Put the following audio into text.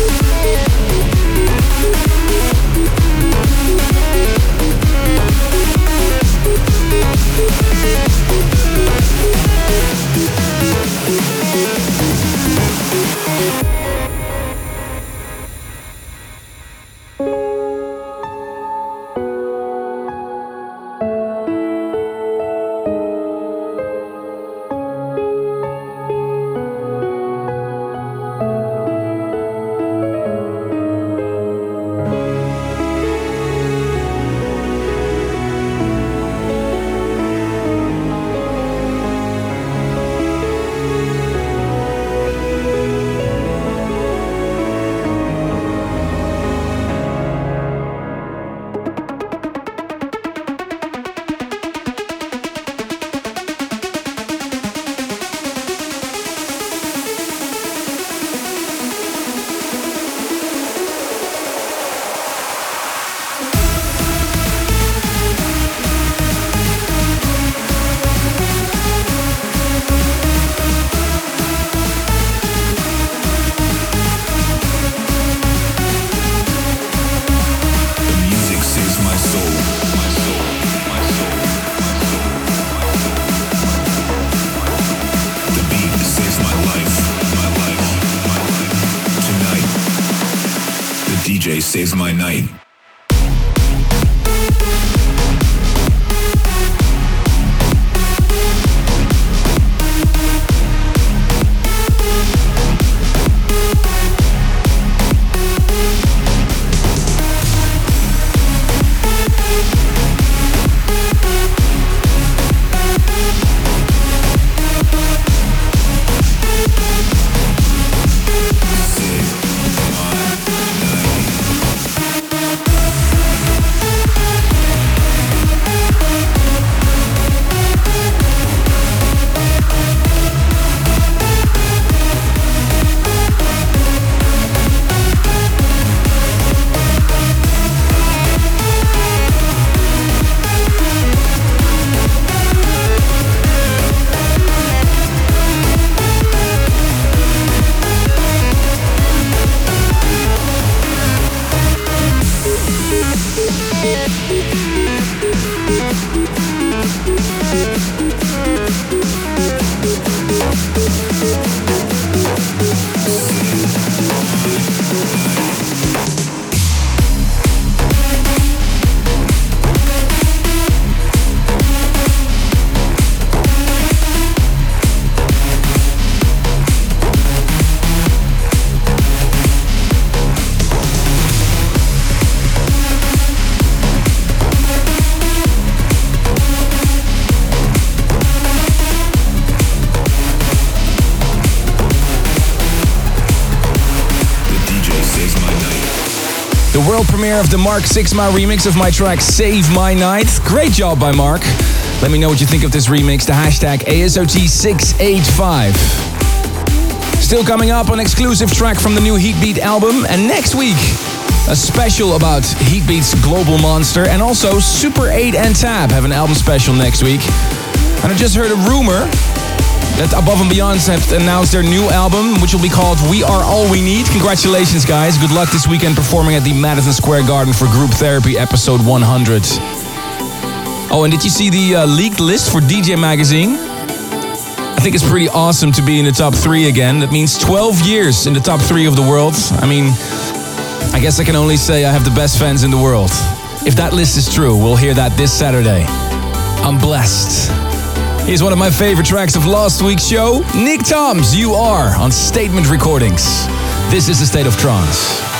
DJ saves my night. The world premiere of the Mark Sixma remix of my track Save My Night. Great job by Mark. Let me know what you think of this remix. The hashtag ASOT685. Still coming up, an exclusive track from the new Heatbeat album. And next week, a special about Heatbeat's Global Monster. And also Super 8 and Tab have an album special next week. And I just heard a rumor that Above and Beyond have announced their new album, which will be called We Are All We Need. Congratulations, guys. Good luck this weekend performing at the Madison Square Garden for Group Therapy episode 100. Oh, and did you see the leaked list for DJ Magazine? I think it's pretty awesome to be in the top 3 again. That means 12 years in the top 3 of the world. I mean, I guess I can only say I have the best fans in the world. If that list is true, we'll hear that this Saturday. I'm blessed. Here's one of my favorite tracks of last week's show, Nick Toms, You Are, on Statement Recordings. This is the State of Trance.